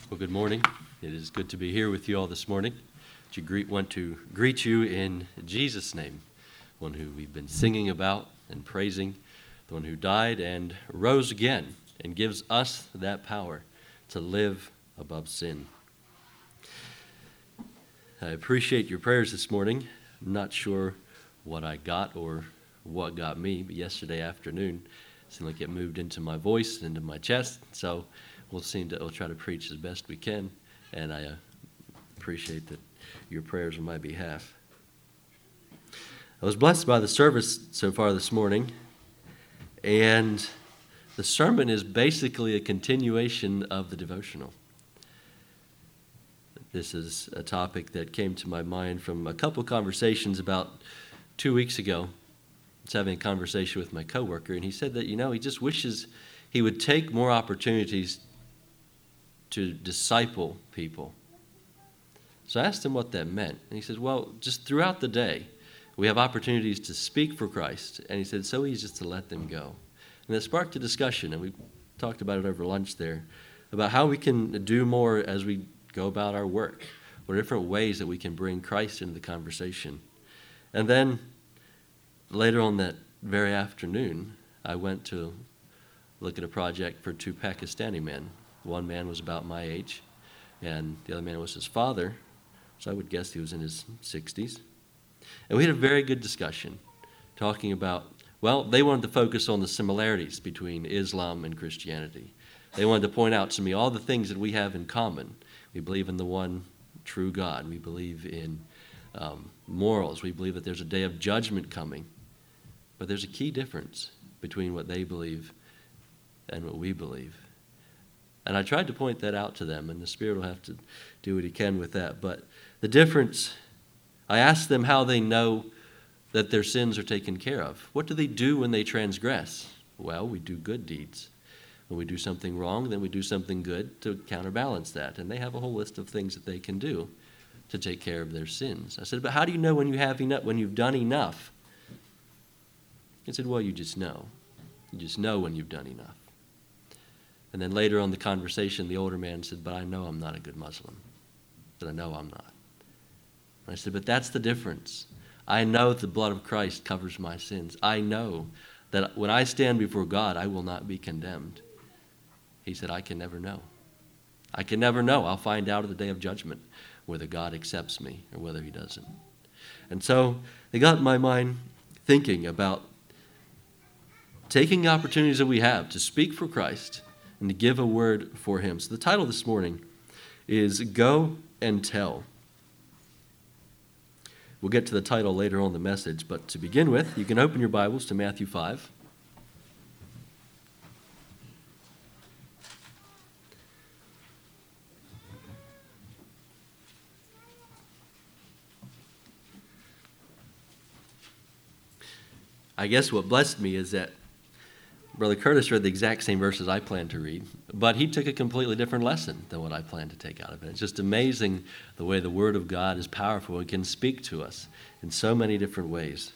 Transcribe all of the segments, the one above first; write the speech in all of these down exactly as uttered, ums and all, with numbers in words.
Well, good morning. It is good to be here with you all this morning. To greet, want to greet you in Jesus' name, one who we've been singing about and praising, the one who died and rose again and gives us that power to live above sin. I appreciate your prayers this morning. I'm not sure what I got or what got me, but yesterday afternoon it seemed like it moved into my voice and into my chest, so we'll seem to we'll try to preach as best we can, and I uh, appreciate that your prayers on my behalf. I was blessed by the service so far this morning, and the sermon is basically a continuation of the devotional. This is a topic that came to my mind from a couple conversations about two weeks ago. I was having a conversation with my coworker, and he said that, you know, he just wishes he would take more opportunities to disciple people. So I asked him what that meant. And he says, well, just throughout the day, we have opportunities to speak for Christ. And he said, it's so easy just to let them go. And that sparked a discussion, and we talked about it over lunch there, about how we can do more as we go about our work, or different ways that we can bring Christ into the conversation. And then later on that very afternoon, I went to look at a project for two Pakistani men. One man was about my age, and the other man was his father, so I would guess he was in his sixties. And we had a very good discussion, talking about, well, they wanted to focus on the similarities between Islam and Christianity. They wanted to point out to me all the things that we have in common. We believe in the one true God. We believe in um, morals. We believe that there's a day of judgment coming. But there's a key difference between what they believe and what we believe. And I tried to point that out to them, and the Spirit will have to do what he can with that. But the difference, I asked them how they know that their sins are taken care of. What do they do when they transgress? Well, we do good deeds. When we do something wrong, then we do something good to counterbalance that. And they have a whole list of things that they can do to take care of their sins. I said, but how do you know when you have enough, when you've done enough? He said, well, you just know. You just know when you've done enough. And then later on in the conversation, the older man said, but I know I'm not a good Muslim. I said, I know I'm not. And I said, but that's the difference. I know that the blood of Christ covers my sins. I know that when I stand before God, I will not be condemned. He said, I can never know. I can never know. I'll find out at the day of judgment whether God accepts me or whether he doesn't. And so it got my mind thinking about taking the opportunities that we have to speak for Christ and to give a word for him. So the title this morning is Go and Tell. We'll get to the title later on in the message, but to begin with, you can open your Bibles to Matthew five. I guess what blessed me is that Brother Curtis read the exact same verses I planned to read, but he took a completely different lesson than what I planned to take out of it. It's just amazing the way the Word of God is powerful and can speak to us in so many different ways.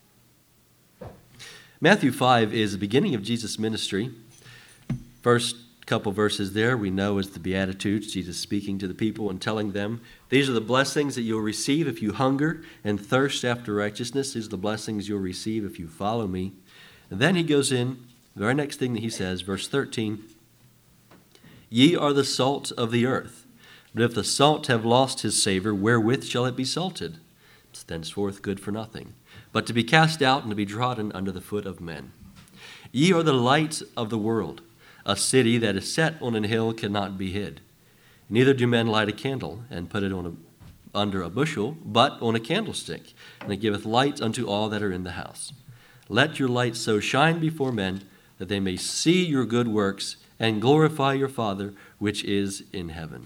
Matthew five is the beginning of Jesus' ministry. First couple verses there we know as the Beatitudes, Jesus speaking to the people and telling them, these are the blessings that you'll receive if you hunger and thirst after righteousness. These are the blessings you'll receive if you follow me. And then he goes in, the very next thing that he says, verse thirteen, ye are the salt of the earth, but if the salt have lost his savor, wherewith shall it be salted? It's thenceforth good for nothing, but to be cast out and to be trodden under the foot of men. Ye are the light of the world. A city that is set on an hill cannot be hid. Neither do men light a candle and put it on a, under a bushel, but on a candlestick, and it giveth light unto all that are in the house. Let your light so shine before men, that they may see your good works and glorify your Father which is in heaven.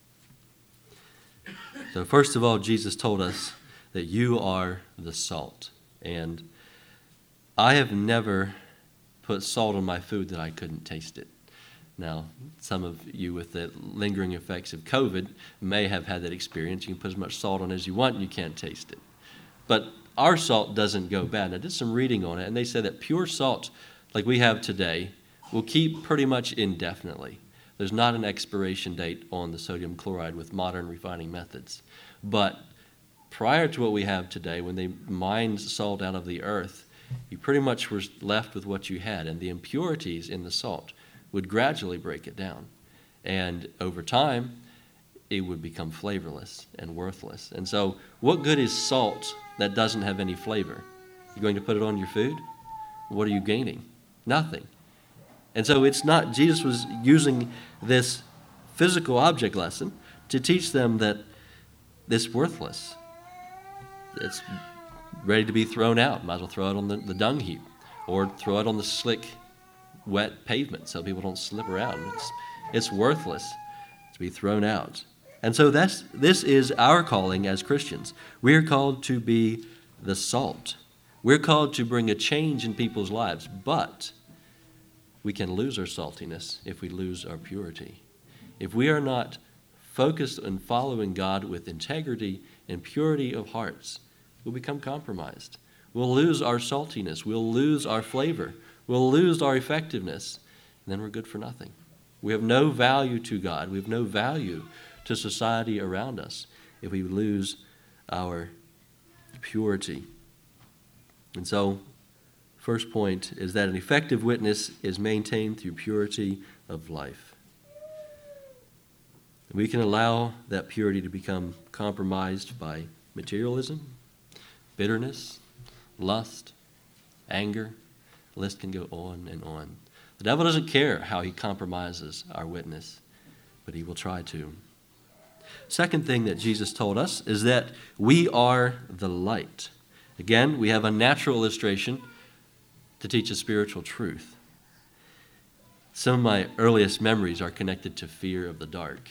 So first of all, Jesus told us that you are the salt. And I have never put salt on my food that I couldn't taste it. Now, some of you with the lingering effects of COVID may have had that experience. You can put as much salt on as you want and you can't taste it. But our salt doesn't go bad. I did some reading on it, and they said that pure salt like we have today will keep pretty much indefinitely. There's not an expiration date on the sodium chloride with modern refining methods. But prior to what we have today, when they mined salt out of the earth, you pretty much were left with what you had, and the impurities in the salt would gradually break it down. And over time, it would become flavorless and worthless. And so, what good is salt that doesn't have any flavor? You're going to put it on your food? What are you gaining? Nothing. And so it's not, Jesus was using this physical object lesson to teach them that it's worthless. It's ready to be thrown out. Might as well throw it on the, the dung heap or throw it on the slick, wet pavement so people don't slip around. It's, it's worthless to be thrown out. And so that's this is our calling as Christians. We're called to be the salt. We're called to bring a change in people's lives, but we can lose our saltiness if we lose our purity. If we are not focused on following God with integrity and purity of hearts, we'll become compromised. We'll lose our saltiness. We'll lose our flavor. We'll lose our effectiveness. And then we're good for nothing. We have no value to God. We have no value to society around us if we lose our purity. And so, first point is that an effective witness is maintained through purity of life. We can allow that purity to become compromised by materialism, bitterness, lust, anger. The list can go on and on. The devil doesn't care how he compromises our witness, but he will try to. Second thing that Jesus told us is that we are the light. Again, we have a natural illustration to teach a spiritual truth. Some of my earliest memories are connected to fear of the dark.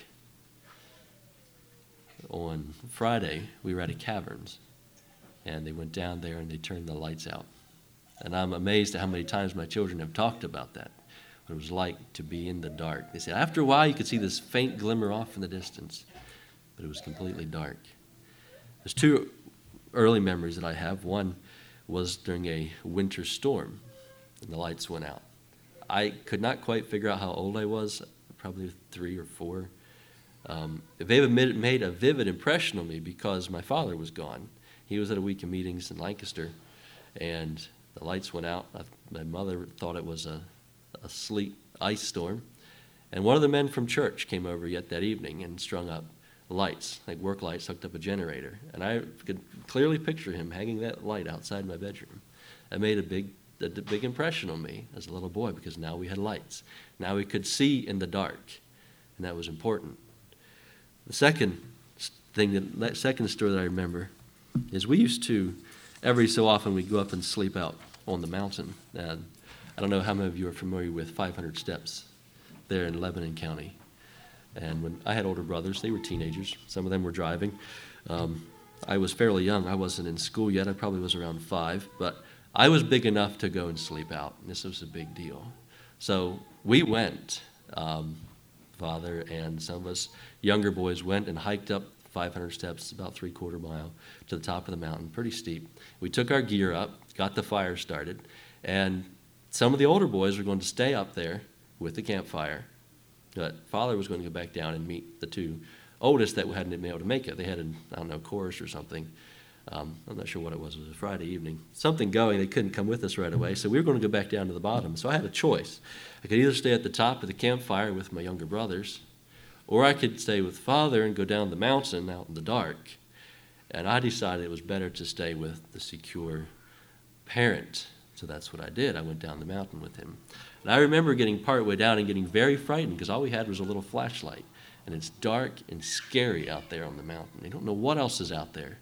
On Friday, we were at a Caverns, and they went down there and they turned the lights out. And I'm amazed at how many times my children have talked about that, what it was like to be in the dark. They said after a while you could see this faint glimmer off in the distance, but it was completely dark. There's two early memories that I have. One was during a winter storm, and the lights went out. I could not quite figure out how old I was, probably three or four. Um, they made a vivid impression on me because my father was gone. He was at a week of meetings in Lancaster, and the lights went out. I, my mother thought it was a, a sleet ice storm. And one of the men from church came over yet that evening and strung up lights, like work lights, hooked up a generator. And I could clearly picture him hanging that light outside my bedroom. It made a big, a big impression on me as a little boy because now we had lights. Now we could see in the dark, and that was important. The second thing, that, that second story that I remember is we used to, every so often, we'd go up and sleep out on the mountain. And I don't know how many of you are familiar with five hundred Steps there in Lebanon County. And when I had older brothers, they were teenagers. Some of them were driving. Um, I was fairly young. I wasn't in school yet. I probably was around five. But I was big enough to go and sleep out. This was a big deal. So we went, um, father and some of us younger boys went and hiked up five hundred steps, about three-quarter mile, to the top of the mountain, pretty steep. We took our gear up, got the fire started, and some of the older boys were going to stay up there with the campfire. But father was going to go back down and meet the two oldest that hadn't been able to make it. They had, an, I don't know, chorus or something. Um, I'm not sure what it was. It was a Friday evening. Something going. They couldn't come with us right away, so we were going to go back down to the bottom. So I had a choice. I could either stay at the top of the campfire with my younger brothers, or I could stay with father and go down the mountain out in the dark. And I decided it was better to stay with the secure parent. So that's what I did. I went down the mountain with him. And I remember getting partway down and getting very frightened because all we had was a little flashlight. And it's dark and scary out there on the mountain. You don't know what else is out there.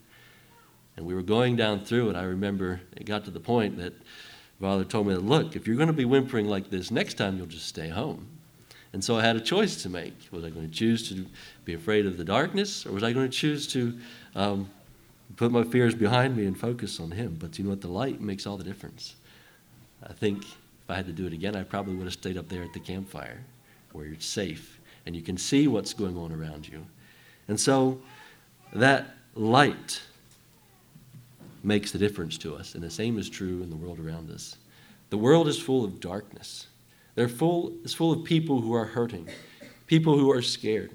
And we were going down through it. I remember it got to the point that father told me, look, if you're going to be whimpering like this, next time you'll just stay home. And so I had a choice to make. Was I going to choose to be afraid of the darkness, or was I going to choose to um, put my fears behind me and focus on him? But you know what? The light makes all the difference. I think if I had to do it again, I probably would have stayed up there at the campfire where you're safe and you can see what's going on around you. And so that light makes the difference to us, and the same is true in the world around us. The world is full of darkness. They're full, it's full of people who are hurting, People who are scared.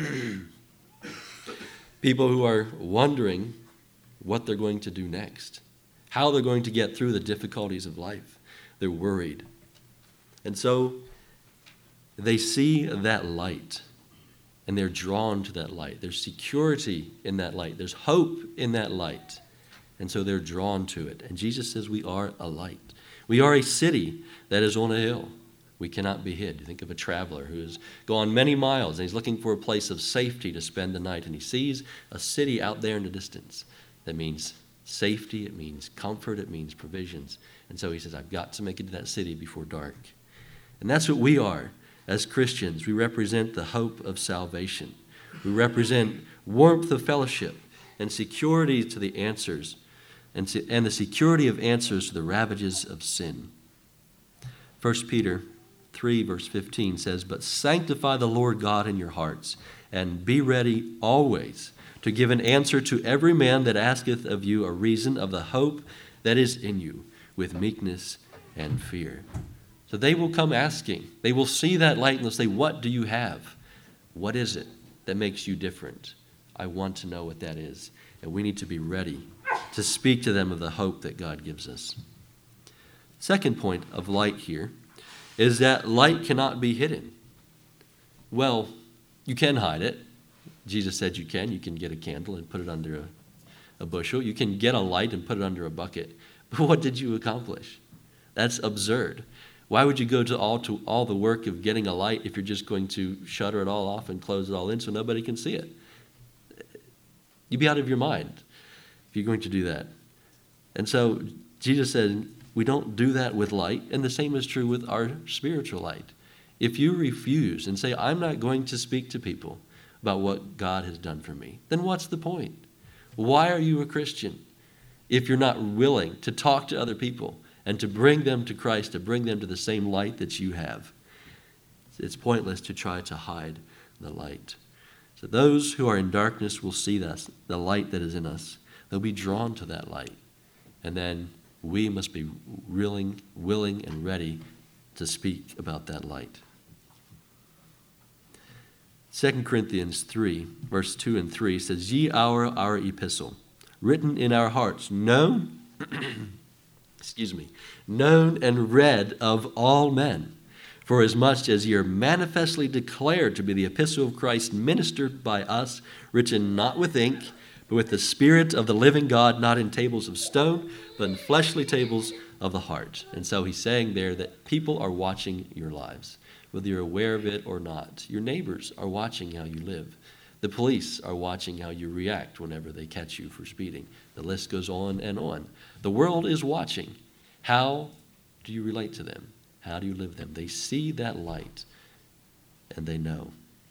People who are wondering what they're going to do next, how they're going to get through the difficulties of life. They're worried. And so they see that light, and they're drawn to that light. There's security in that light. There's hope in that light. And so they're drawn to it. And Jesus says we are a light. We are a city that is on a hill. We cannot be hid. You think of a traveler who has gone many miles, and he's looking for a place of safety to spend the night, and he sees a city out there in the distance. That means safety, it means comfort, it means provisions. And so he says, I've got to make it to that city before dark. And that's what we are as Christians. We represent the hope of salvation. We represent warmth of fellowship and security to the answers, and, and the security of answers to the ravages of sin. First Peter three, verse fifteen says, but sanctify the Lord God in your hearts, and be ready always to give an answer to every man that asketh of you a reason of the hope that is in you, with meekness and fear. So they will come asking. They will see that light and they'll say, what do you have? What is it that makes you different? I want to know what that is. And we need to be ready to speak to them of the hope that God gives us. Second point of light here is that light cannot be hidden. Well, you can hide it. Jesus said you can. You can get a candle and put it under a, a bushel. You can get a light and put it under a bucket. But what did you accomplish? That's absurd. Why would you go to all to all the work of getting a light if you're just going to shutter it all off and close it all in so nobody can see it? You'd be out of your mind if you're going to do that. And so Jesus said, we don't do that with light, and the same is true with our spiritual light. If you refuse and say, I'm not going to speak to people about what God has done for me, then what's the point? Why are you a Christian if you're not willing to talk to other people and to bring them to Christ, to bring them to the same light that you have? It's pointless to try to hide the light. So those who are in darkness will see us, the light that is in us. They'll be drawn to that light. And then we must be willing, willing and ready to speak about that light. Second Corinthians three, verse two and three says, Ye are our epistle, written in our hearts, known, excuse me, known and read of all men, for as much as ye are manifestly declared to be the epistle of Christ, ministered by us, written not with ink, but with the Spirit of the living God, not in tables of stone, but in fleshly tables of the heart. And so he's saying there that people are watching your lives, whether you're aware of it or not. Your neighbors are watching how you live. The police are watching how you react whenever they catch you for speeding. The list goes on and on. The world is watching. How do you relate to them? How do you live them? They see that light, and they know.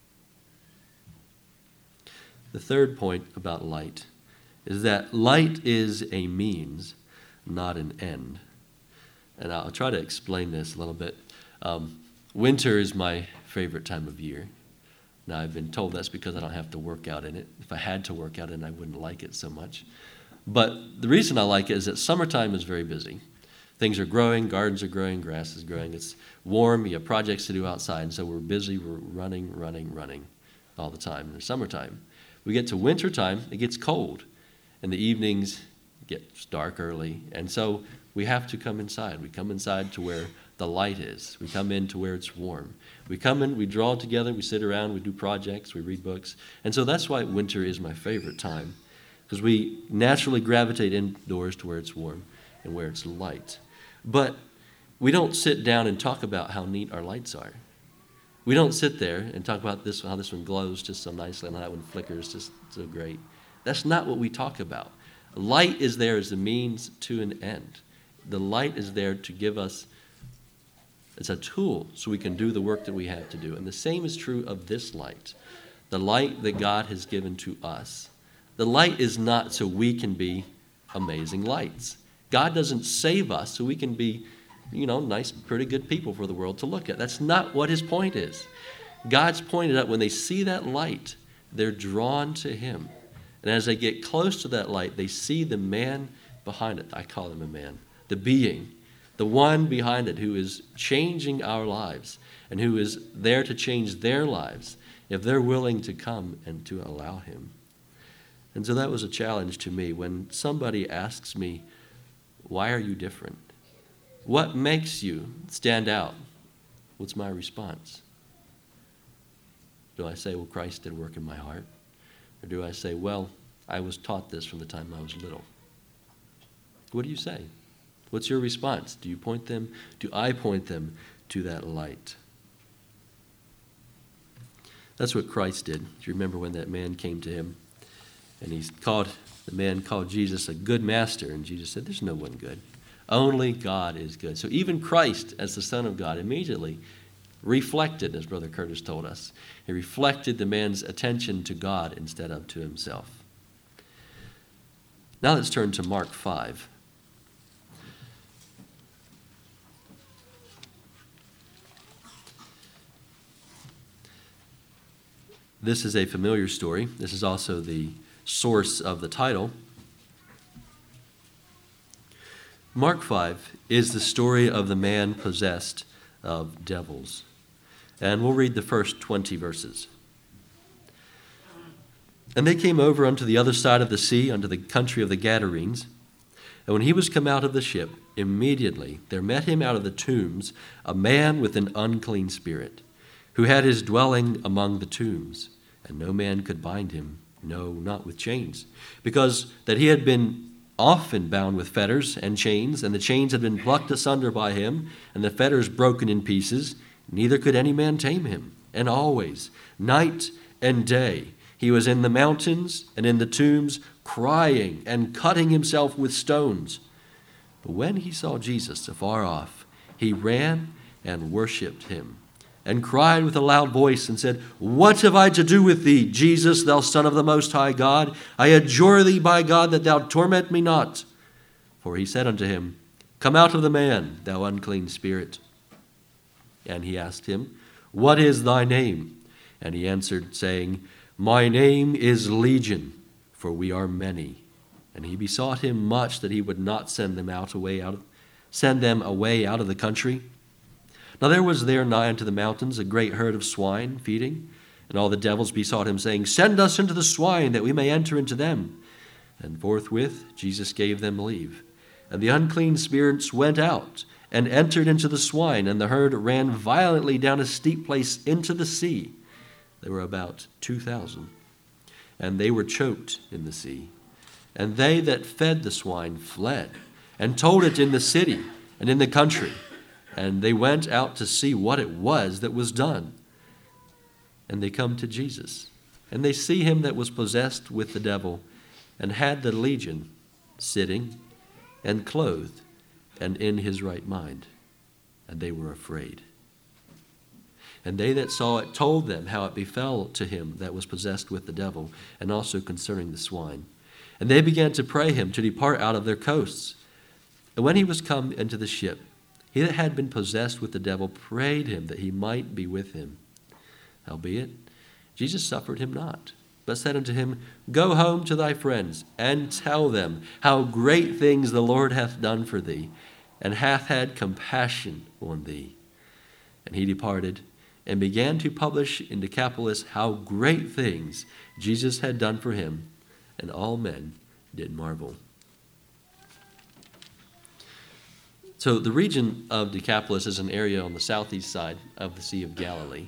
The third point about light is that light is a means, not an end. And I'll try to explain this a little bit. Um, winter is my favorite time of year. Now, I've been told that's because I don't have to work out in it. If I had to work out in it, I wouldn't like it so much. But the reason I like it is that summertime is very busy. Things are growing, gardens are growing, grass is growing. It's warm, you have projects to do outside, and so we're busy, we're running, running, running all the time in the summertime. We get to wintertime, it gets cold, and the evenings get dark early, and so we have to come inside. We come inside to where the light is. We come in to where it's warm. We come in, we draw together, we sit around, we do projects, we read books. And so that's why winter is my favorite time, because we naturally gravitate indoors to where it's warm and where it's light. But we don't sit down and talk about how neat our lights are. We don't sit there and talk about this, how this one glows just so nicely and that one flickers just so great. That's not what we talk about. Light is there as a means to an end. The light is there to give us, it's a tool so we can do the work that we have to do. And the same is true of this light, the light that God has given to us. The light is not so we can be amazing lights. God doesn't save us so we can be, you know, nice, pretty good people for the world to look at. That's not what his point is. God's point is that when they see that light, they're drawn to him. And as they get close to that light, they see the man behind it. I call him a man. The being, the one behind it who is changing our lives. and who is there to change their lives if they're willing to come and to allow him. And so that was a challenge to me. When somebody asks me, why are you different? What makes you stand out? What's my response? Do I say, well, Christ did work in my heart? Or do I say, well, I was taught this from the time I was little? What do you say? What's your response? Do you point them? Do I point them to that light? That's what Christ did. Do you remember when that man came to him? And he called, the man called Jesus a good master. And Jesus said, there's no one good. Only God is good. So even Christ, as the Son of God, immediately reflected, as Brother Curtis told us, he reflected the man's attention to God instead of to himself. Now let's turn to Mark five. This is a familiar story. This is also the source of the title. Mark five is the story of the man possessed of devils. And we'll read the first twenty verses. And they came over unto the other side of the sea, unto the country of the Gadarenes. And when he was come out of the ship, immediately there met him out of the tombs a man with an unclean spirit, who had his dwelling among the tombs, and no man could bind him, no, not with chains, because that he had been often bound with fetters and chains, and the chains had been plucked asunder by him, and the fetters broken in pieces, neither could any man tame him. And always, night and day, he was in the mountains and in the tombs, crying and cutting himself with stones. But when he saw Jesus afar off, he ran and worshipped him, and cried with a loud voice, and said, What have I to do with thee, Jesus, thou Son of the Most High God? I adjure thee by God that thou torment me not. For he said unto him, Come out of the man, thou unclean spirit. And he asked him, What is thy name? And he answered, saying, My name is Legion, for we are many. And he besought him much that he would not send them out away out of, send them away out of the country. Now there was there nigh unto the mountains a great herd of swine feeding, and all the devils besought him, saying, Send us into the swine, that we may enter into them. And forthwith Jesus gave them leave. And the unclean spirits went out, and entered into the swine, and the herd ran violently down a steep place into the sea. There were about two thousand, and they were choked in the sea. And they that fed the swine fled, and told it in the city and in the country. And they went out to see what it was that was done. And they come to Jesus, and they see him that was possessed with the devil, and had the legion, sitting and clothed, and in his right mind. And they were afraid. And they that saw it told them how it befell to him that was possessed with the devil, and also concerning the swine. And they began to pray him to depart out of their coasts. And when he was come into the ship, he that had been possessed with the devil prayed him that he might be with him. Howbeit, Jesus suffered him not, but said unto him, Go home to thy friends, and tell them how great things the Lord hath done for thee, and hath had compassion on thee. And he departed, and began to publish in Decapolis how great things Jesus had done for him, and all men did marvel. So the region of Decapolis is an area on the southeast side of the Sea of Galilee.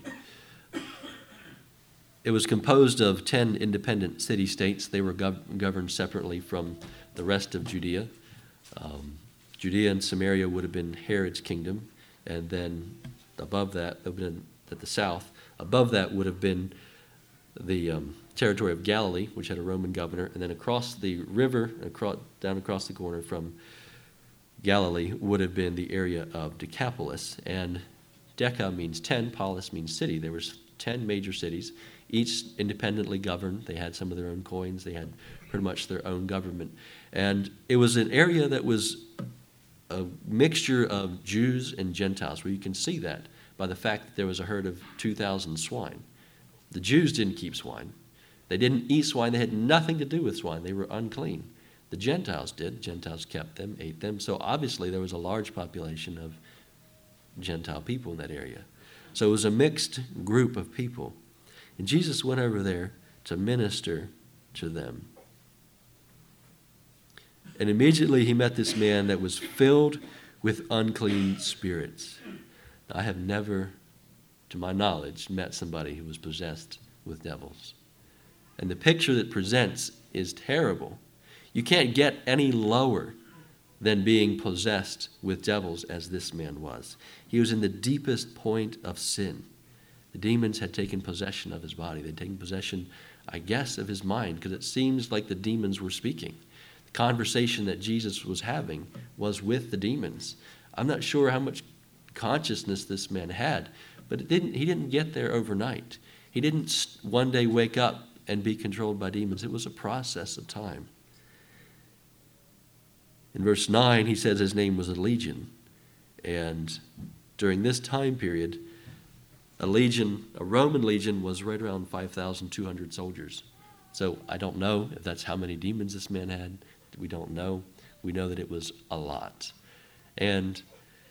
It was composed of ten independent city-states. They were gov- governed separately from the rest of Judea. Um, Judea and Samaria would have been Herod's kingdom, and then above that, at the south, above that would have been the um, territory of Galilee, which had a Roman governor, and then across the river, across, down across the corner from Galilee would have been the area of Decapolis. And Deca means ten, polis means city. There was ten major cities, each independently governed. They had some of their own coins. They had pretty much their own government. And it was an area that was a mixture of Jews and Gentiles, where you can see that by the fact that there was a herd of two thousand swine. The Jews didn't keep swine. They didn't eat swine. They had nothing to do with swine. They were unclean. The Gentiles did. The Gentiles kept them, ate them. So obviously there was a large population of Gentile people in that area. So it was a mixed group of people. And Jesus went over there to minister to them. And immediately he met this man that was filled with unclean spirits. Now, I have never, to my knowledge, met somebody who was possessed with devils. And the picture that presents is terrible. You can't get any lower than being possessed with devils as this man was. He was in the deepest point of sin. The demons had taken possession of his body. They'd taken possession, I guess, of his mind, because it seems like the demons were speaking. The conversation that Jesus was having was with the demons. I'm not sure how much consciousness this man had, but it didn't. He didn't get there overnight. He didn't one day wake up and be controlled by demons. It was a process of time. In verse nine, he says his name was a legion. And during this time period, a legion, a Roman legion, was right around five thousand two hundred soldiers. So I don't know if that's how many demons this man had. We don't know. We know that it was a lot. And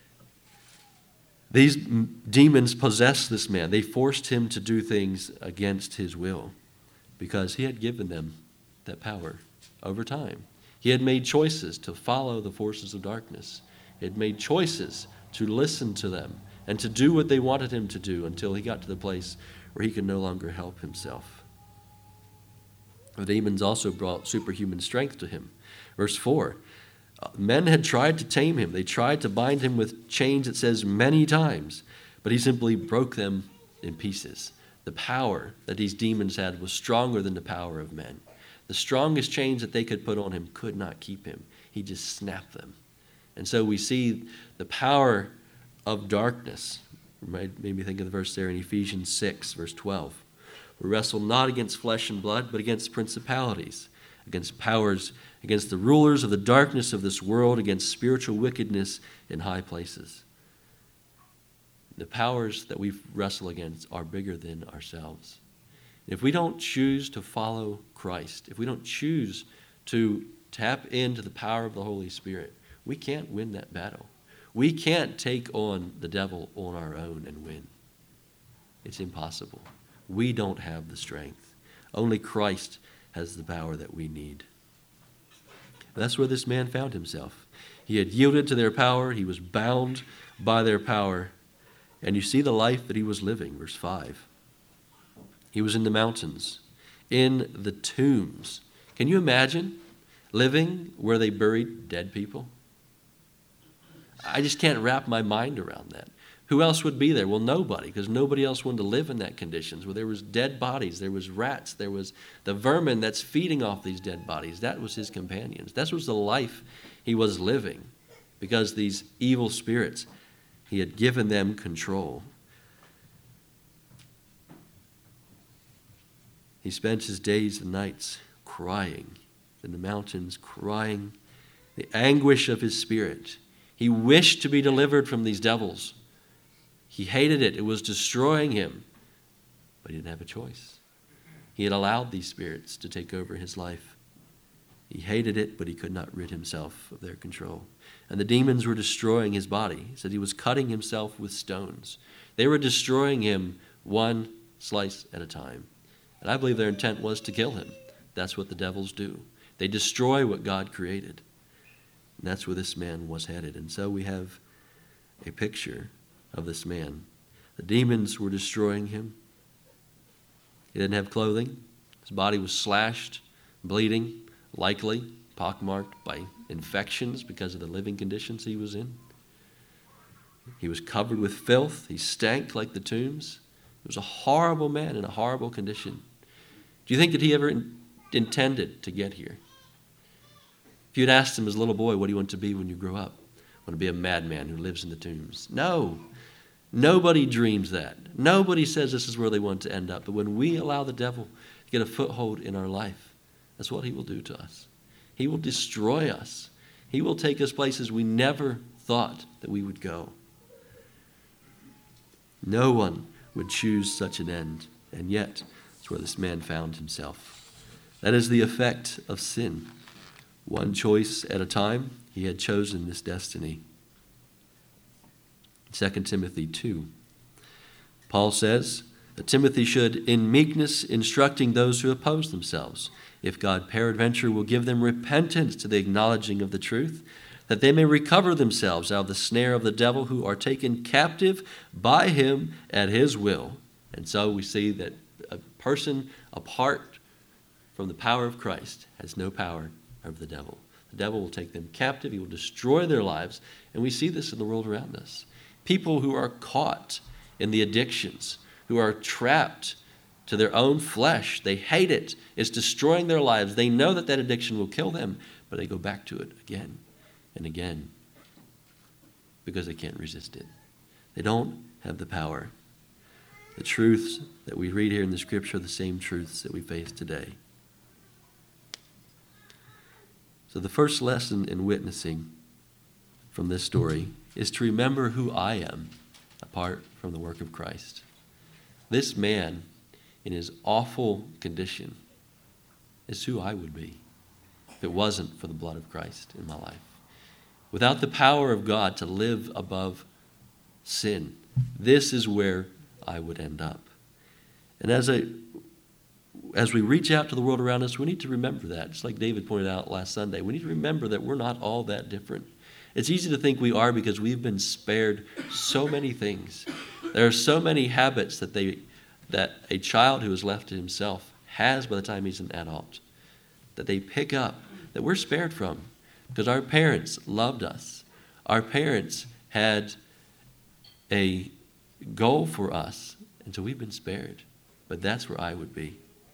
these demons possessed this man. They forced him to do things against his will because he had given them that power over time. He had made choices to follow the forces of darkness. He had made choices to listen to them and to do what they wanted him to do until he got to the place where he could no longer help himself. The demons also brought superhuman strength to him. Verse four, men had tried to tame him. They tried to bind him with chains, it says, many times, but he simply broke them in pieces. The power that these demons had was stronger than the power of men. The strongest chains that they could put on him could not keep him. He just snapped them. And so we see the power of darkness. Made me think of the verse there in Ephesians six, verse twelve. We wrestle not against flesh and blood, but against principalities, against powers, against the rulers of the darkness of this world, against spiritual wickedness in high places. The powers that we wrestle against are bigger than ourselves. If we don't choose to follow Christ, if we don't choose to tap into the power of the Holy Spirit, we can't win that battle. We can't take on the devil on our own and win. It's impossible. We don't have the strength. Only Christ has the power that we need. That's where this man found himself. He had yielded to their power. He was bound by their power. And you see the life that he was living, verse five. He was in the mountains, in the tombs. Can you imagine living where they buried dead people? I just can't wrap my mind around that. Who else would be there? Well, nobody, because nobody else wanted to live in that conditions where there was dead bodies, there was rats, there was the vermin that's feeding off these dead bodies. That was his companions. That was the life he was living because these evil spirits, he had given them control. He spent his days and nights crying in the mountains, crying the anguish of his spirit. He wished to be delivered from these devils. He hated it. It was destroying him. But he didn't have a choice. He had allowed these spirits to take over his life. He hated it, but he could not rid himself of their control. And the demons were destroying his body. He said he was cutting himself with stones. They were destroying him one slice at a time. And I believe their intent was to kill him. That's what the devils do. They destroy what God created. And that's where this man was headed. And so we have a picture of this man. The demons were destroying him. He didn't have clothing. His body was slashed, bleeding, likely pockmarked by infections because of the living conditions he was in. He was covered with filth. He stank like the tombs. He was a horrible man in a horrible condition. Do you think that he ever in- intended to get here? If you'd asked him as a little boy, what do you want to be when you grow up? I want to be a madman who lives in the tombs. No. Nobody dreams that. Nobody says this is where they want to end up. But when we allow the devil to get a foothold in our life, that's what he will do to us. He will destroy us. He will take us places we never thought that we would go. No one would choose such an end. And yet, that's where this man found himself. That is the effect of sin. One choice at a time, he had chosen this destiny. Second Timothy two, Paul says that Timothy should, in meekness, instructing those who oppose themselves, if God peradventure will give them repentance to the acknowledging of the truth, that they may recover themselves out of the snare of the devil, who are taken captive by him at his will. And so we see that a person apart from the power of Christ has no power over the devil. The devil will take them captive. He will destroy their lives. And we see this in the world around us. People who are caught in the addictions, who are trapped to their own flesh. They hate it. It's destroying their lives. They know that that addiction will kill them, but they go back to it again and again because they can't resist it. They don't have the power. The truths that we read here in the scripture are the same truths that we face today. So the first lesson in witnessing from this story is to remember who I am apart from the work of Christ. This man, in his awful condition, is who I would be if it wasn't for the blood of Christ in my life. Without the power of God to live above sin, this is where I would end up. And as I, as we reach out to the world around us, we need to remember that. Just like David pointed out last Sunday, we need to remember that we're not all that different. It's easy to think we are because we've been spared so many things. There are so many habits that they that a child who is left to himself has by the time he's an adult, that they pick up, that we're spared from, because our parents loved us. Our parents had a goal for us, and so we've been spared. But that's where I would be.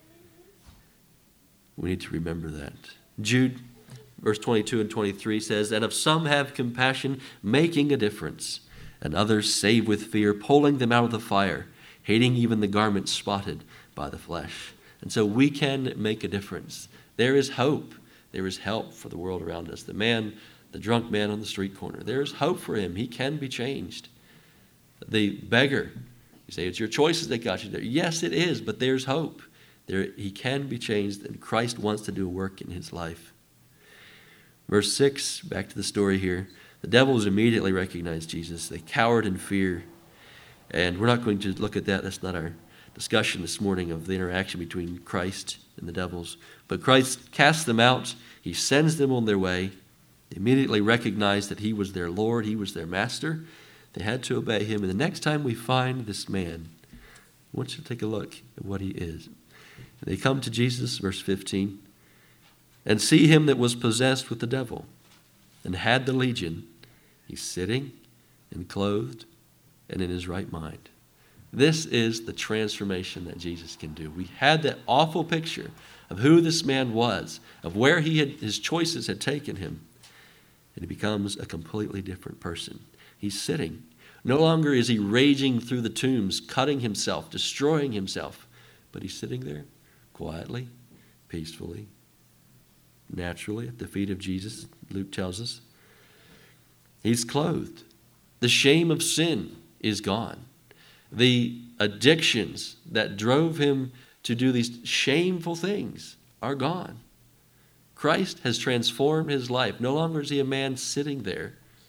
We need to remember that. Jude, verse twenty-two and twenty-three says, "And if some have compassion, making a difference, and others save with fear, pulling them out of the fire, hating even the garment spotted by the flesh." And so we can make a difference. There is hope. There is help for the world around us. The man, the drunk man on the street corner, there is hope for him. He can be changed. The beggar, you say it's your choices that got you there. Yes, it is, but there's hope. There, he can be changed, and Christ wants to do a work in his life. Verse six, back to the story here. The devils immediately recognized Jesus. They cowered in fear. And we're not going to look at that. That's not our discussion this morning of the interaction between Christ and the devils. But Christ casts them out. He sends them on their way. They immediately recognized that he was their Lord. He was their master. They had to obey him. And the next time we find this man, I want you to take a look at what he is. They come to Jesus, verse fifteen, and see him that was possessed with the devil and had the legion. He's sitting and clothed and in his right mind. This is the transformation that Jesus can do. We had that awful picture of who this man was, of where he had, his choices had taken him, and he becomes a completely different person. He's sitting. No longer is he raging through the tombs, cutting himself, destroying himself, but he's sitting there quietly, peacefully, naturally at the feet of Jesus, Luke tells us. He's clothed. The shame of sin is gone. The addictions that drove him to do these shameful things are gone. Christ has transformed his life. No longer is he a man sitting there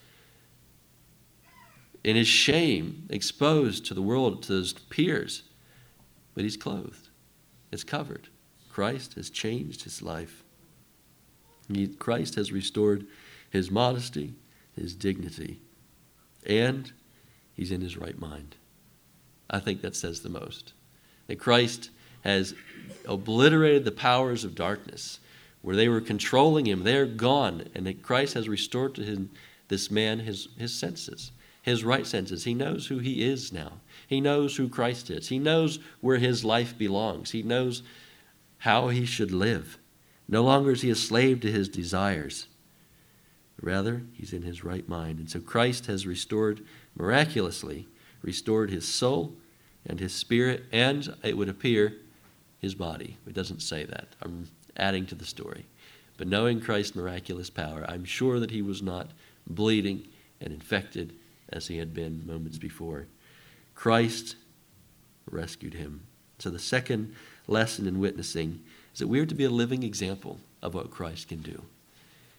in his shame, exposed to the world, to his peers, but he's clothed. It's covered. Christ has changed his life. He, Christ has restored his modesty, his dignity, and he's in his right mind. I think that says the most. That Christ has obliterated the powers of darkness, where they were controlling him. They're gone, and that Christ has restored to him, this man his, his senses, his right senses. He knows who he is now. He knows who Christ is. He knows where his life belongs. He knows how he should live. No longer is he a slave to his desires. Rather, he's in his right mind. And so Christ has restored, miraculously, restored his soul and his spirit, and it would appear his body. It doesn't say that. I'm adding to the story. But knowing Christ's miraculous power, I'm sure that he was not bleeding and infected as he had been moments before. Christ rescued him. So the second lesson in witnessing is that we are to be a living example of what Christ can do.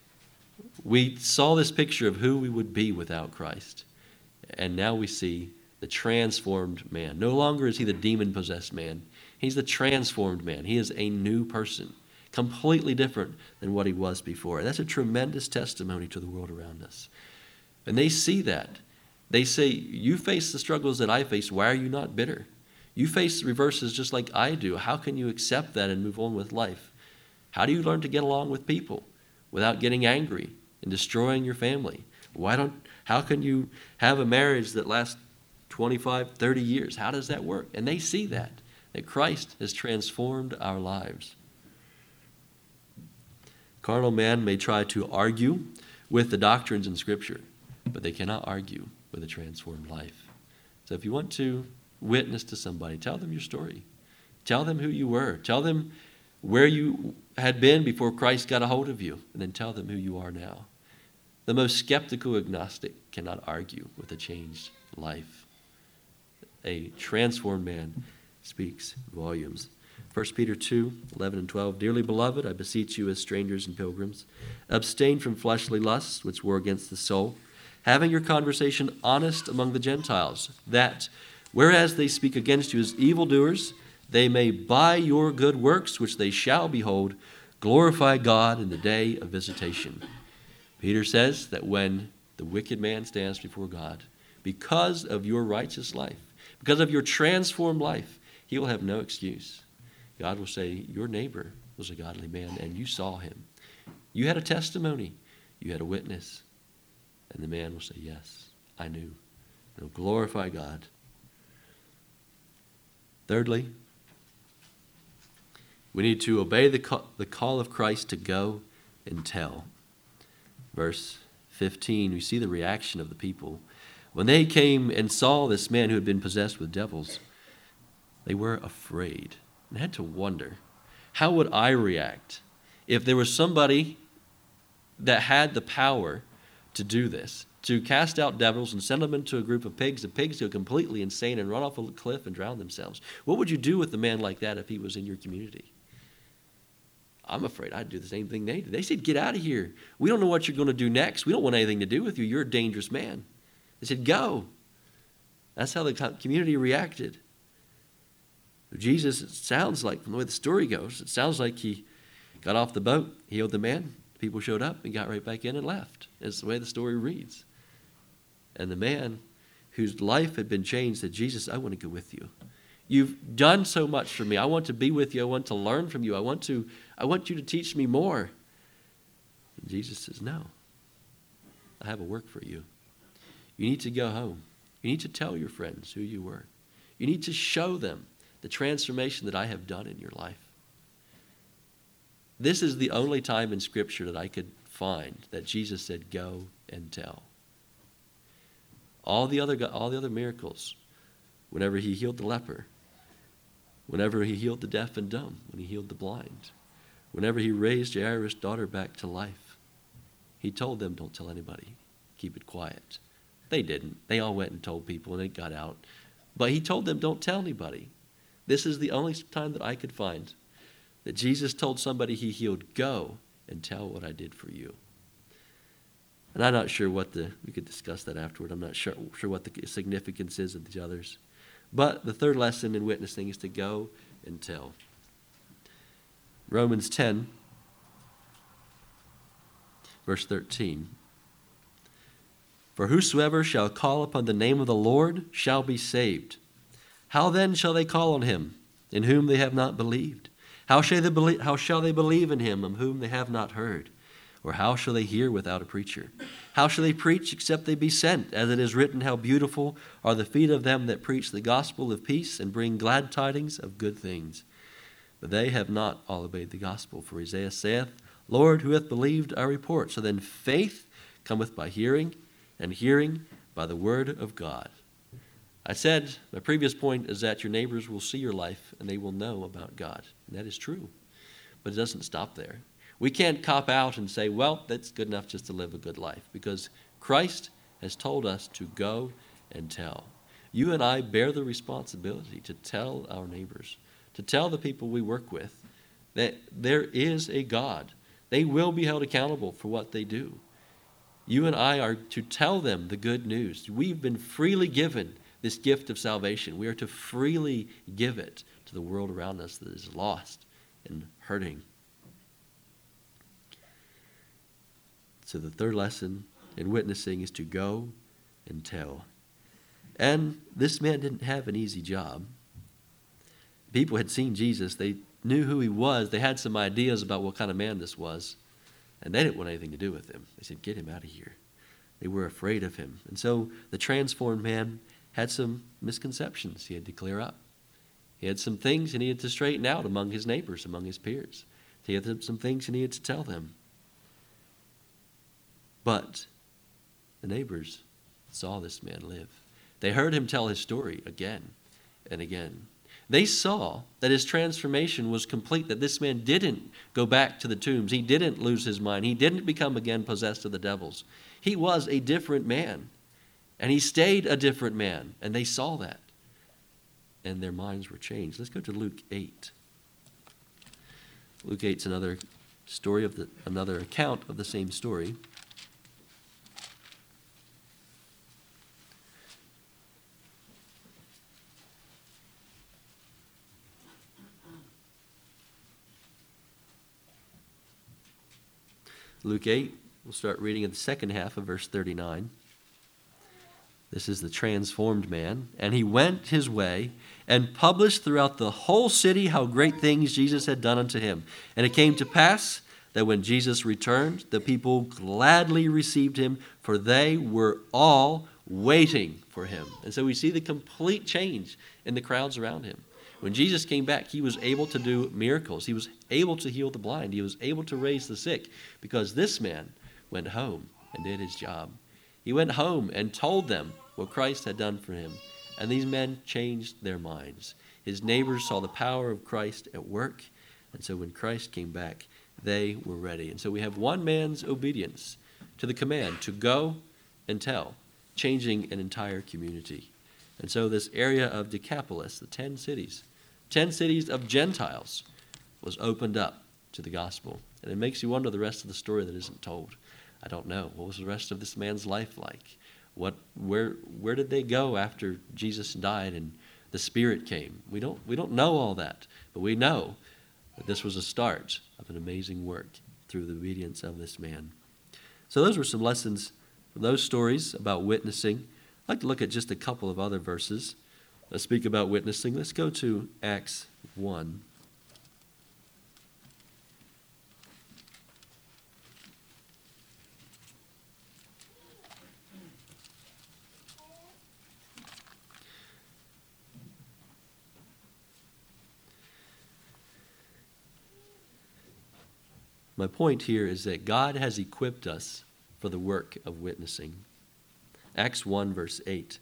We saw this picture of who we would be without Christ, and now we see the transformed man. No longer is he the demon-possessed man. He's the transformed man. He is a new person, completely different than what he was before. That's a tremendous testimony to the world around us. And they see that. They say, you face the struggles that I face. Why are you not bitter? You face reverses just like I do. How can you accept that and move on with life? How do you learn to get along with people without getting angry and destroying your family? Why don't, how can you have a marriage that lasts twenty-five, thirty years? How does that work? And they see that, that Christ has transformed our lives. Carnal man may try to argue with the doctrines in Scripture, but they cannot argue with a transformed life. So if you want to witness to somebody, tell them your story. Tell them who you were. Tell them where you had been before Christ got a hold of you, and then tell them who you are now. The most skeptical agnostic cannot argue with a changed life. A transformed man speaks volumes. First Peter two, eleven and twelve, Dearly beloved, I beseech you as strangers and pilgrims, abstain from fleshly lusts which war against the soul, having your conversation honest among the Gentiles, that, whereas they speak against you as evildoers, they may by your good works, which they shall behold, glorify God in the day of visitation. Peter says that when the wicked man stands before God, because of your righteous life, because of your transformed life, he will have no excuse. God will say, your neighbor was a godly man, and you saw him. You had a testimony. You had a witness. And the man will say, yes, I knew. And he'll glorify God. Thirdly, we need to obey the call, the call of Christ to go and tell. Verse fifteen, we see the reaction of the people. When they came and saw this man who had been possessed with devils, they were afraid and had to wonder, how would I react if there was somebody that had the power to do this, to cast out devils and send them into a group of pigs, the pigs go completely insane and run off a cliff and drown themselves? What would you do with a man like that if he was in your community? I'm afraid I'd do the same thing they did. They said, get out of here. We don't know what you're going to do next. We don't want anything to do with you. You're a dangerous man. They said, go. That's how the community reacted. Jesus, it sounds like, from the way the story goes, it sounds like he got off the boat, healed the man, people showed up and got right back in and left. That's the way the story reads. And the man whose life had been changed said, Jesus, I want to go with you. You've done so much for me. I want to be with you. I want to learn from you. I want to, I want you to teach me more. And Jesus says, no, I have a work for you. You need to go home. You need to tell your friends who you were. You need to show them the transformation that I have done in your life. This is the only time in Scripture that I could find that Jesus said, go and tell. All the other, all the other miracles, whenever he healed the leper, whenever he healed the deaf and dumb, when he healed the blind, whenever he raised Jairus' daughter back to life, he told them, don't tell anybody. Keep it quiet. They didn't. They all went and told people and it got out. But he told them, don't tell anybody. This is the only time that I could find that Jesus told somebody he healed, go and tell what I did for you. And I'm not sure what the, we could discuss that afterward. I'm not sure, sure what the significance is of these others. But the third lesson in witnessing is to go and tell. Romans ten, verse thirteen. For whosoever shall call upon the name of the Lord shall be saved. How then shall they call on him, in whom they have not believed? How shall they believe, how shall they believe in him, of whom they have not heard? Or how shall they hear without a preacher? How shall they preach except they be sent? As it is written, how beautiful are the feet of them that preach the gospel of peace and bring glad tidings of good things. But they have not all obeyed the gospel. For Isaiah saith, Lord, who hath believed our report? So then faith cometh by hearing, and hearing by the word of God. I said, my previous point is that your neighbors will see your life and they will know about God. And that is true. But it doesn't stop there. We can't cop out and say, well, that's good enough just to live a good life, because Christ has told us to go and tell. You and I bear the responsibility to tell our neighbors, to tell the people we work with, that there is a God. They will be held accountable for what they do. You and I are to tell them the good news. We've been freely given this gift of salvation. We are to freely give it to the world around us that is lost and hurting. So the third lesson in witnessing is to go and tell. And this man didn't have an easy job. People had seen Jesus. They knew who he was. They had some ideas about what kind of man this was. And they didn't want anything to do with him. They said, get him out of here. They were afraid of him. And so the transformed man had some misconceptions he had to clear up. He had some things he needed to straighten out among his neighbors, among his peers. He had some things he needed to tell them. But the neighbors saw this man live. They heard him tell his story again and again. They saw that his transformation was complete, that this man didn't go back to the tombs. He didn't lose his mind. He didn't become again possessed of the devils. He was a different man, and he stayed a different man, and they saw that, and their minds were changed. Let's go to Luke eight. Luke eight's another story of the another account of the same story. Luke eight, we'll start reading in the second half of verse thirty-nine. This is the transformed man. And he went his way and published throughout the whole city how great things Jesus had done unto him. And it came to pass that when Jesus returned, the people gladly received him, for they were all waiting for him. And so we see the complete change in the crowds around him. When Jesus came back, he was able to do miracles. He was able to heal the blind. He was able to raise the sick, because this man went home and did his job. He went home and told them what Christ had done for him. And these men changed their minds. His neighbors saw the power of Christ at work. And so when Christ came back, they were ready. And so we have one man's obedience to the command to go and tell, changing an entire community. And so this area of Decapolis, the ten cities, ten cities of Gentiles, was opened up to the gospel. And it makes you wonder the rest of the story that isn't told. I don't know. What was the rest of this man's life like? What, where, where did they go after Jesus died and the Spirit came? We don't, we don't know all that, but we know that this was a start of an amazing work through the obedience of this man. So those were some lessons from those stories about witnessing. I'd like to look at just a couple of other verses that speak about witnessing. Let's go to Acts one. My point here is that God has equipped us for the work of witnessing. Acts one, verse eight.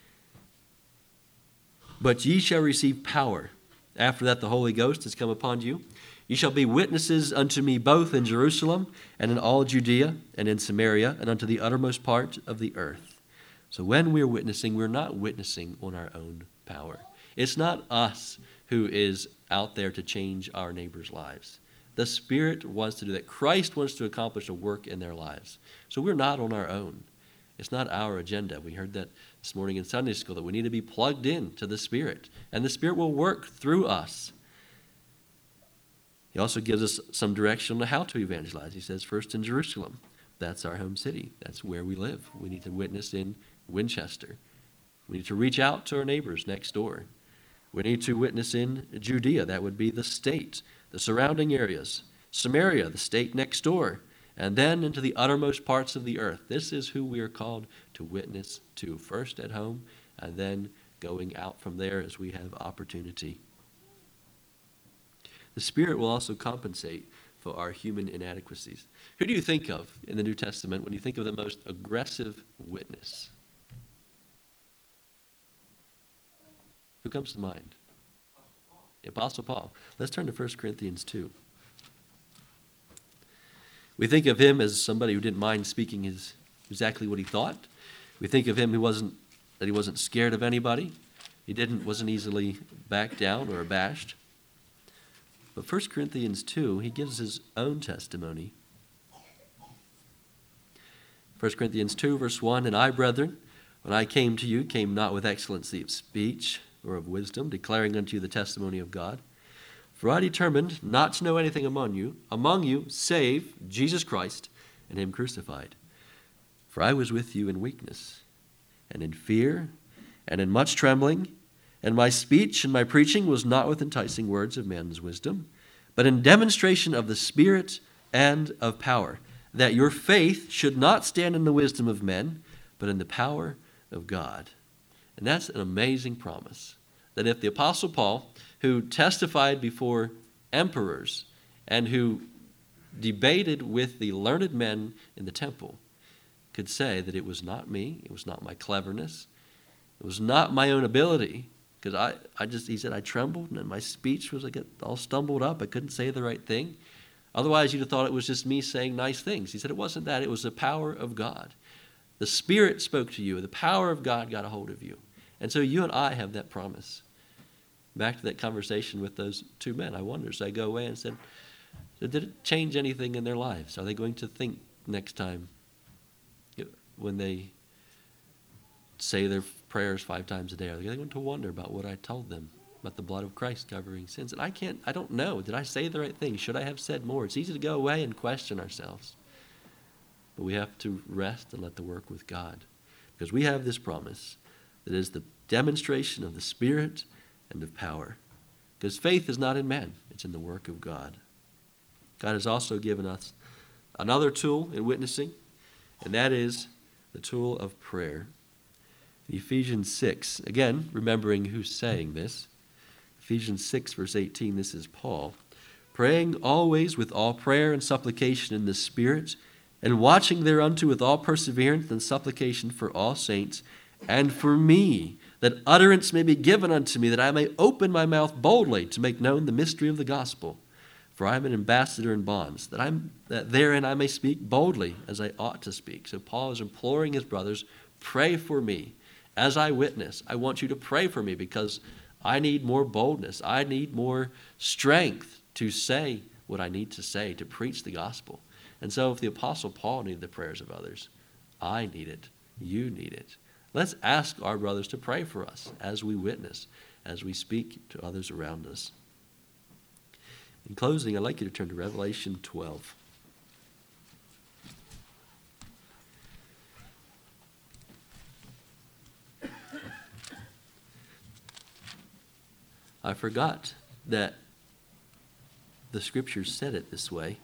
But ye shall receive power. After that the Holy Ghost has come upon you. Ye shall be witnesses unto me both in Jerusalem and in all Judea and in Samaria and unto the uttermost part of the earth. So when we're witnessing, we're not witnessing on our own power. It's not us who is out there to change our neighbors' lives. The Spirit wants to do that. Christ wants to accomplish a work in their lives. So we're not on our own. It's not our agenda. We heard that this morning in Sunday school, that we need to be plugged in to the Spirit. And the Spirit will work through us. He also gives us some direction on how to evangelize. He says, first in Jerusalem. That's our home city. That's where we live. We need to witness in Winchester. We need to reach out to our neighbors next door. We need to witness in Judea. That would be the state, the surrounding areas. Samaria, the state next door. And then into the uttermost parts of the earth. This is who we are called to witness to. First at home, and then going out from there as we have opportunity. The Spirit will also compensate for our human inadequacies. Who do you think of in the New Testament when you think of the most aggressive witness? Who comes to mind? The Apostle Paul. Let's turn to First Corinthians two. We think of him as somebody who didn't mind speaking his exactly what he thought. We think of him who wasn't that he wasn't scared of anybody. He didn't wasn't easily backed down or abashed. But First Corinthians two, he gives his own testimony. First Corinthians two, verse one, and I, brethren, When I came to you, came not with excellency of speech or of wisdom, declaring unto you the testimony of God. For I determined not to know anything among you, among you, save Jesus Christ and him crucified. For I was with you in weakness, and in fear, and in much trembling, and my speech and my preaching was not with enticing words of man's wisdom, but in demonstration of the Spirit and of power, that your faith should not stand in the wisdom of men, but in the power of God. And that's an amazing promise, that if the Apostle Paul, who testified before emperors and who debated with the learned men in the temple, could say that it was not me, it was not my cleverness, it was not my own ability, because I, I just, he said, I trembled and my speech was like all stumbled up. I couldn't say the right thing. Otherwise, you'd have thought it was just me saying nice things. He said it wasn't that. It was the power of God. The Spirit spoke to you. The power of God got a hold of you. And so you and I have that promise. Back to that conversation with those two men, I wonder, so I go away and said, so did it change anything in their lives? Are they going to think next time when they say their prayers five times a day? Are they going to wonder about what I told them about the blood of Christ covering sins? And I can't, I don't know. Did I say the right thing? Should I have said more? It's easy to go away and question ourselves. But we have to rest and let the work with God. Because we have this promise that is the demonstration of the Spirit and of power. Because faith is not in man, it's in the work of God. God has also given us another tool in witnessing, and that is the tool of prayer. In Ephesians six, again, remembering who's saying this, Ephesians six, verse eighteen, this is Paul, praying always with all prayer and supplication in the Spirit, and watching thereunto with all perseverance and supplication for all saints, and for me, that utterance may be given unto me, that I may open my mouth boldly to make known the mystery of the gospel. For I am an ambassador in bonds, that I'm that therein I may speak boldly as I ought to speak. So Paul is imploring his brothers, pray for me. As I witness, I want you to pray for me because I need more boldness. I need more strength to say what I need to say, to preach the gospel. And so if the Apostle Paul needed the prayers of others, I need it. You need it. Let's ask our brothers to pray for us as we witness, as we speak to others around us. In closing, I'd like you to turn to Revelation twelve. I forgot that the Scriptures said it this way.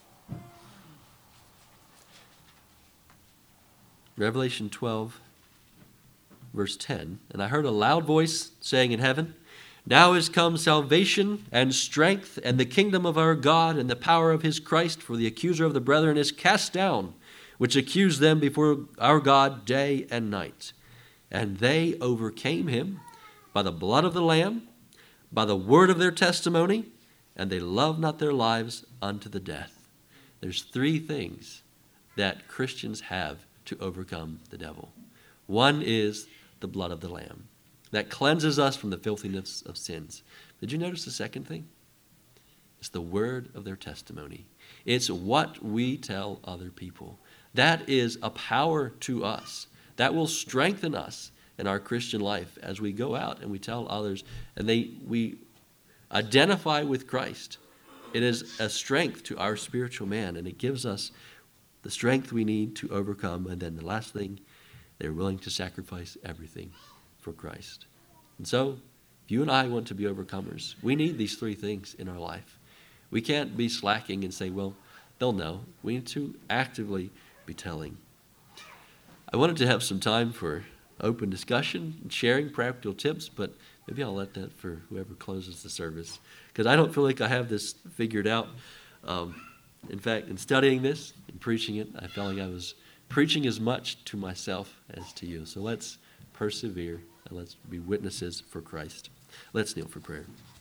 Revelation twelve, verse ten. And I heard a loud voice saying in heaven, now is come salvation and strength and the kingdom of our God and the power of his Christ, for the accuser of the brethren is cast down, which accused them before our God day and night. And they overcame him by the blood of the Lamb, by the word of their testimony, and they loved not their lives unto the death. There's three things that Christians have to overcome the devil. One is the blood of the Lamb that cleanses us from the filthiness of sins. Did you notice the second thing? It's the word of their testimony. It's what we tell other people. That is a power to us. That will strengthen us in our Christian life as we go out and we tell others and they we identify with Christ. It is a strength to our spiritual man, and it gives us the strength we need to overcome. And then the last thing, they're willing to sacrifice everything for Christ. And so, if you and I want to be overcomers, we need these three things in our life. We can't be slacking and say, well, they'll know. We need to actively be telling. I wanted to have some time for open discussion and sharing practical tips, but maybe I'll let that for whoever closes the service, because I don't feel like I have this figured out. Um, in fact, in studying this and preaching it, I felt like I was preaching as much to myself as to you. So let's persevere and let's be witnesses for Christ. Let's kneel for prayer.